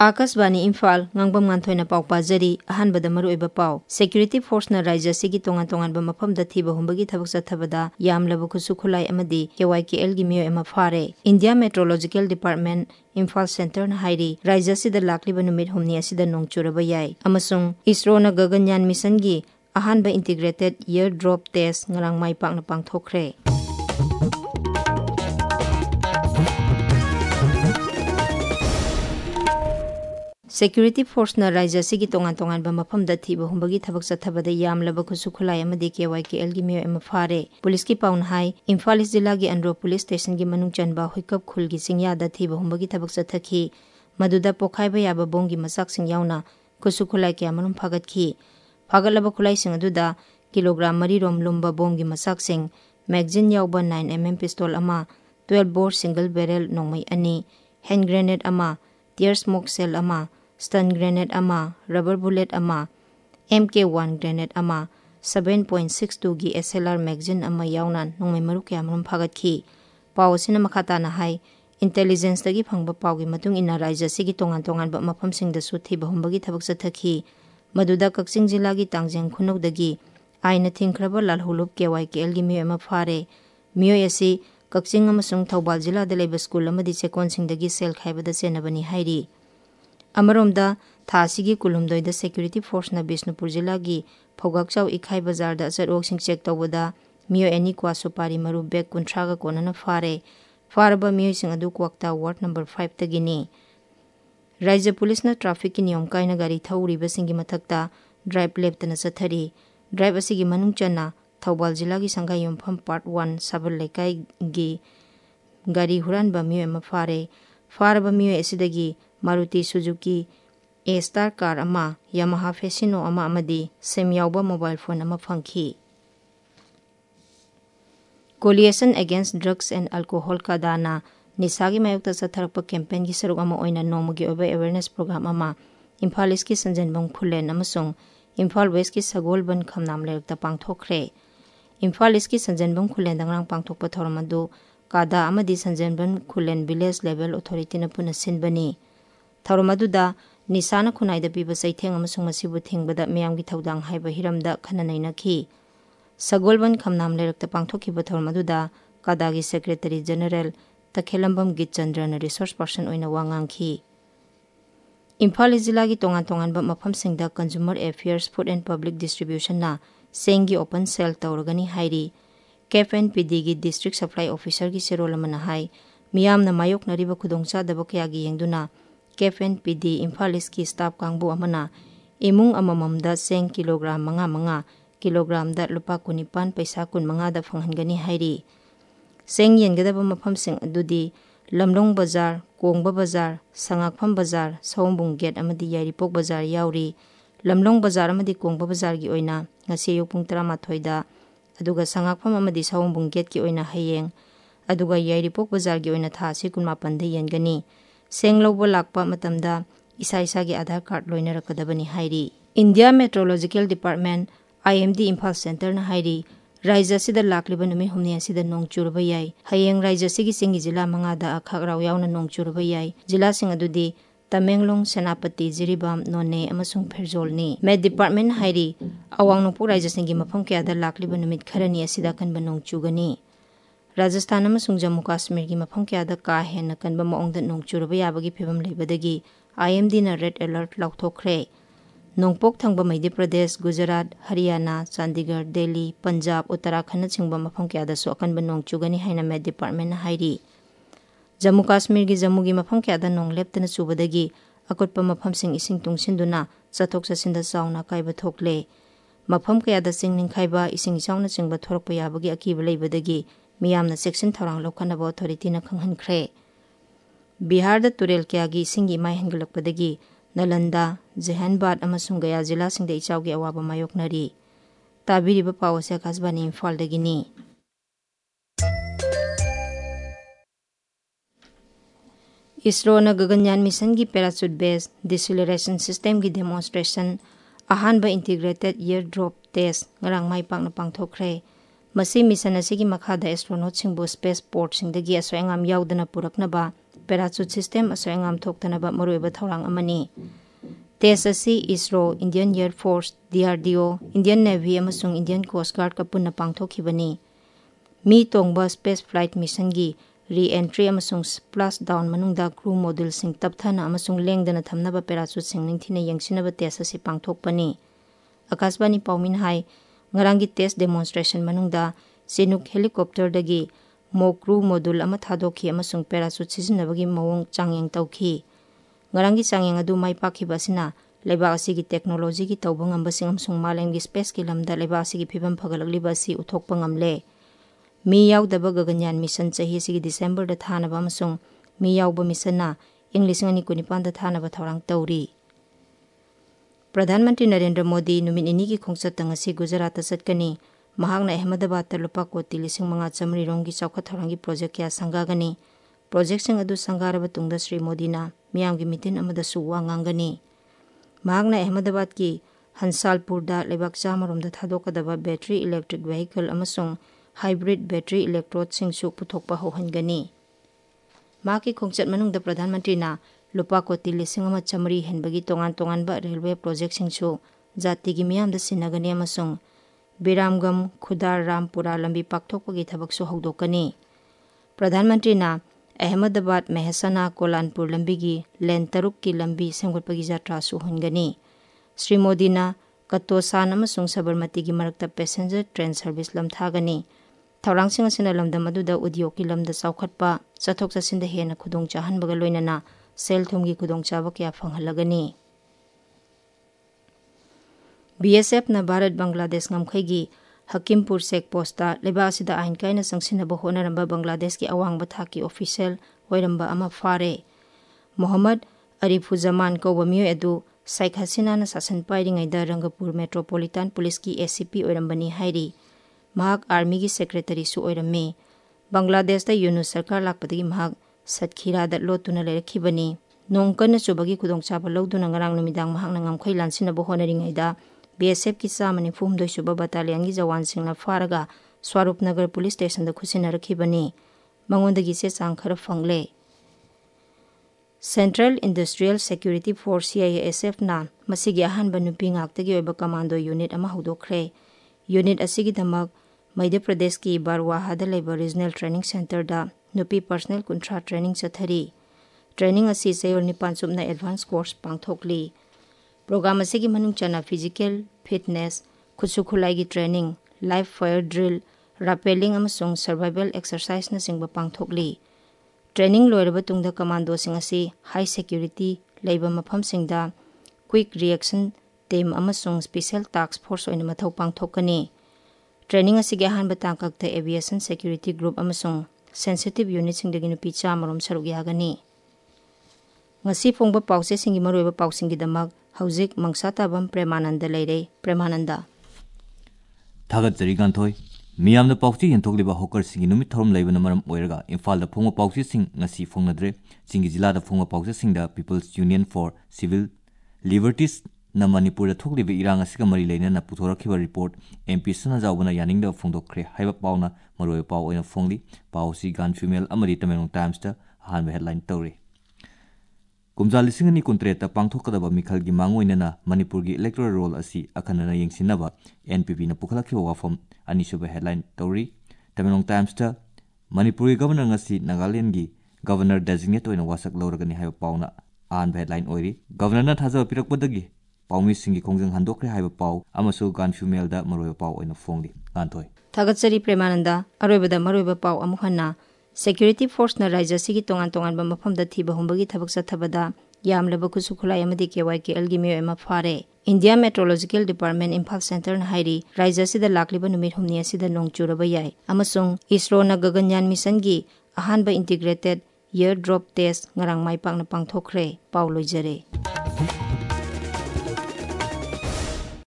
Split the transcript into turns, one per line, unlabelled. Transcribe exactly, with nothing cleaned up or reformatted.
Akashvani Imphal ngangbam nganthoi पाउ पाजरी अहानबद मरुइबा पाउ security force न राज्य सिगी तोंगान तोंगान मफम द थिबा हुंबगी थबक चथबदा यामलब खुसु खुलाई अमदी केवाईकेएल गी मियो एमा फारे India meteorological department Imphal centre न हाइरी राज्य सिद लाखलिबा नुमित हुमनी असिद नोंग चुरबा याई अमसुंग इसरो न गगनयान मिशन गी अहानबा integrated air drop test ngarang mai pakna pangthokre Security Force na राज्य सिगी तोंगान तोंगान मफम द थिबा हुंबगी थबक चथबदा यामलब खुसु खुलाई अमदी केवाईकेएल गी मियो एमा फारे पुलिस की पाउन हाई इम्फाल ईस्ट जिला की अंड्रो पुलिस स्टेशन की मनुंग चनबा हुइकप खुल की सिंगया द थिबा हुंबगी थबक चथखी मदुदा पोखाइबा याबा बोंग की मसाक सिंग यावना खुसु खुलाई के अमनुम फागतखी फागलबा खुलाई सिंग अदुदा किलोग्राम मरी रोम लुम्बा बोंग की मसाक सिंग मैगजीन यावबा नाइन एम एम पिस्तौल अमा ट्वेल्व बोर सिंगल बैरल नोंगमई अनी हैंड ग्रेनेड अमा टियर स्मोक सेल अमा स्टन ग्रेनेड अमा रबर बुलेट अमा एम के वन ग्रेनेड अमा सेवन पॉइंट सिक्स टू गी एस एल आर मैगजीन अमा यावना नोंगमई मरु के अमरुम फागतखी पाव सिना मखाताना हाई इंटेलिजेंस तगी फंगबा पावगी मतुंग इना राज्य सिगी तोंगान तोंगान बा मफम सिंग दसु थिबा हुंबगी थबक चथखी मदुदा कक्सिंग जिला की तांगजेंग खुनौदगी आइना थिंख्रबा लालहुलुब केवाईकेएल गी मियो एमा फारे मियो एसी कक्सिंग अमसुंग थौबाल जिला द लेबा स्कूल अमदी चेकोन सिंगदगी सेल खाइबदा सेनबनी हाइरी अमरोमदा थासिगी कुलुमदोइदा सिक्युरिटी फोर्स न बिष्णुपुर जिला की फौगाकचाउ इखाई बाजार दा चरोक सिंग चेक तौबदा मियो एनी क्वा सुपारी मरु बेग कुंथ्रागा कोनना फारे फारबा मियो सिंग अदु क्वाक्ता वार्ड नंबर फाइव तगिनी राज्य पुलिस न ट्रैफिक की नियम कायना गाड़ी थौरिबा सिंगी मथक्ता ड्राइव लेप्तना चथरी ड्राइव असिगी मनुंग चना थौबाल जिला की संगा युमफम पार्ट वन सबल लेकाई गी गाड़ी हुरानबा मियो एमा फारे फारबा मियो एसिदगी Maruti Suzuki A star car अमा यामाहा फेसिनो अमा अमदी सेम यावबा मोबाइल फोन अमा फंखी coalition against drugs and alcohol का दाना निसागी मायुक्ता चथरप कैंपेन की सरुक अमा ओइना नोमगी ओबे अवेयरनेस प्रोग्राम अमा इम्फाल ईस्ट की संजनबम खुलेन अमसुंग इम्फाल वेस्ट की सगोलबन खमनाम लेरक्ता पांगथोखरे इम्फाल ईस्ट की संजनबम खुलेन दंगरांग पांगथोकपा थौरम अदु कादा अमदी Sanjenbam Khullen village level authority न पुना सिनबनी थौरम अदुदा निसाना खुनाइदा पीबा सैथेंग अमसुंग मसिबु थिंगबदा मियामगी थौदांग हाइबा हिरमदा खननैनखी सगोलबन खमनाम लेरक्ता पांगथोखिबा थौरम अदुदा कादागी secretary general Takhellambam Gitchandran resource person ओइना वांगांखी इम्फाल जिला की तोंगान तोंगान मफम सिंगदा consumer affairs food and public distribution ना सेंगी ओपन सेल तौरगनी हाइरी CAF and P D district supply officer की सेरोल अमना हाई मियामना मायोकनरिबा खुदोंचादबा कयागी येंदुना CAF and PD Imphal East की स्टाफ कांगबु अमना इमुंग अमममदा सेंग किलोग्राम मंगा मंगा किलोग्राम दा लुपा कुनिपान पैसा कुन मंगा दा फंगहनगनी हाइरी सेंग येंगदबा मफम सिंग अदुदी लमलोंग बाजार कोंगबा बाजार संगाखफम बाजार सौंबुंग गेट अमदी यारिपोक बाजार याउरी लमलोंग बाजार अमदी कोंगबा बाजार की ओइना ngasi yopung tramathoi da aduga sangakpham amadi sawongbung gate ki oina hayeng aduga yairipok bazar gi oina tha si kunmapan da yengani senglobo lakpa matamda isa isa gi aadhar card loina rakadabani hairi India Meteorological Department I M D Imphal Center na hairi Raija sida lakliba numi humni asida nong churba yai hayeng raija sigi singi jila manga da akhagraw yauna nong churba yai jila sing adudi Tamenglong Senapati Jiribam None amasung Pherzol ni Med Department hairi awang nopur raija singi mafam kya da lakliba numit kharani asida kan banong chugani Rajasthan amasung Jammu Kashmir gi mafam kya da ka hen kan ba maong da nong churba yabagi phibam leibadagi I M D na red alert laukthokre Nongpok thangba Madhya Pradesh Gujarat Haryana Chandigarh Delhi Punjab Uttarakhand chingba mafam kya da so akan banong chugani haina Med Department hairi Jammu Kashmir gi Jammu gi mafam kya da nong leptana chubadagi akutpa mafam sing ising tungsinduna chathok chasinda chauna kaiba thokle mafam kya da sing ningkhaiba ising chauna chingba thorakpa yabagi akiba leibadagi miyamna section thorang lokhanaba authority na khanghankhre Bihar da turel kya gi singi mai hangalakpadagi Nalanda Jehanbad amasung Gaya jila singda ichawgi awaba mayoknari tabiriba pawase kasbani Imphal dagini ISRO न Gaganyaan mission की parachute based deceleration system की demonstration अहानबा integrated air drop test ngarang mai pakna pangthokre masi mission asigi makhada astronaut singbu space port singdagi aswangam yaudana puraknaba parachute system asoy ngam thoktanaba maruiba thorang amani. Test asi ISRO, Indian Air Force, D R D O, Indian Navy amasung Indian Coast Guard ka punna pangthokhibani. Mi tongba space flight mission gi re-entry amasung splashdown manungda crew module sing tapthana amasung lengdana thamnaba parachute sing ningthina yangsinaba test asi pangthokpani. Akasbani paumin hai ngarangi test demonstration manungda Chinook helicopter dagi mo crew module ama thadokhi amasung parachute sizinabagi mawong changyang tawkhi. Ngarangi changyang adu mai pakhiba sina leibak asigi technology gi tawba ngambasing amsung malemgi space ki lamda leibak asigi phibam phagalagliba si uthokpa ngamle. Mi yaudaba Gaganyaan mission chahi sigi December da thanaba amasung mi yauba mission na ing two thousand twenty-nine da thanaba thorang tawri. Pradhan Mantri Narendra Modi numit ini ki khongchat ngasi Gujarat ta chatkani. Mahakna Ahmedabad ta lupa koti lising mga chamri rongi chawkha thorangi project kya sangagani. Project sing adu sangaraba tungda Sri Modi na miyamgi mitin amada suwa ngangani. Mahakna Ahmedabad ki Hansalpur da lebak chamarom da thadokadaba battery electric vehicle amasung hybrid battery electrode sing su puthokpa hohangani. Maki khongchat manung da Pradhan Mantri na lupa koti lising ama chamri henbagi tongan tongan ba railway project sing su jati gi miyam da sinagani amasung Biramgam Khudar Rampura lambi pakthokpagi thabak su hawdokani. Pradhan Mantri na Ahmedabad Mehsana Kolanpur lambi gi len taruk ki lambi semgotpagi jatra su hongani. Sri Modi na Katosan amasung Sabarmati gi marakta passenger train service lam thagani. Thorang sing asina lamdam aduda udyog ki lamda chawkhatpa chathok chasinda hena khudong chahanbaga loinana sel thumgi khudong chaba kya phanghalagani. B S F na Bharat Bangladesh ngamkhaigi Hakimpur Sek Posta leba asida ain kaina sangsinaba honaramba Bangladesh ki awangba thaki official oiramba ama fare. Muhammad Arifuzzaman kawba miyo edu Sheikh Hasina na sasan pairingaida Rangapur Metropolitan Police ki A C P oirambani hairi. Mahak Army ki Secretary su oiramme. Bangladesh da Yunus Sarkar lakpadagi mahak Satkhira da lotuna lerekhibani. Nongkana chubagi khudongchaba lawduna ngarang numidang mahak na ngamkhai lansinaba honaringaida B S F ki samani fumdoi suba battalion gi jawan singna faraga Swarup Nagar Police Station da khusinarakhibani. Mangondagi se chang khara fangle. Central Industrial Security Force C I S F na masigi ahanba nupi ngaktagi oiba commando unit ama hudokre. Unit asigi dhamak Madhya Pradesh ki Barwaha da leba Regional Training Center da nupi personal kuntra training chathari. Training asi sayol nipan subna advanced course pangthokli. Program asigi manung chana physical fitness, khusukhulai gi training, live fire drill, rappelling amasung survival exercise na singba pangthokli. Training loiraba tungda commando sing asi high security leiba mafam singda quick reaction team amasung special task force oina mathau pangthokani. Training asigi ahanba tangkak ta aviation security group amasung sensitive unit singdagi nupi chamarom saruk yagani. Ngasi phongba pause singi maroiba pausingi damak hauzik Mangsatabam Premananda leire. Premananda
Thagat jari ganthoi miyamna pauchi yenthokliba hawker singi numit thorom leibana maram oiraga Imphal da phongba pauchi sing ngasi phongnadre Chingi jila da phongba pauchi singda People's Union for Civil Liberties na Manipur da thokliba irang asiga mari leina na puthorakhiba report M P Sanajawbana yaningda phongdokkhre haiba pauna maroi pau oina phongli pausi gan female amari Tamenglong Times da hanba headline tawri. Kumjal lising ani kuntreta pangthokadaba mikhalgi mangoinana Manipurgi electoral roll asi akhanana yengsinaba N P P na pukhalakhiba wafam ani suba headline tawri. Tamenglong Times ta Manipuri governor ngasi Nagaland gi governor designate oina wasak lawragani haiba pauna anba headline oiri. Governor na thajaba pirakpadagi paumi singi kongjang handokre haiba pau amasu gan female da maroiba pau oina phongli ganthoi.
Thagatsari Premananda aroibada maroiba pau amukhanna Security Force na Raja sigi tongan tongan ba mafam da thiba humbagi thabak sathabada yamlaba khusukhulai amadi K Y K L gi miyo ema fare. India Meteorological Department Imphal Center na hairi Raja sida lakliba numit humni asida nongchuraba yai amasung ISRO na Gaganyaan mission gi ahanba integrated year drop test ngarang mai pakna pangthokre pau loijare.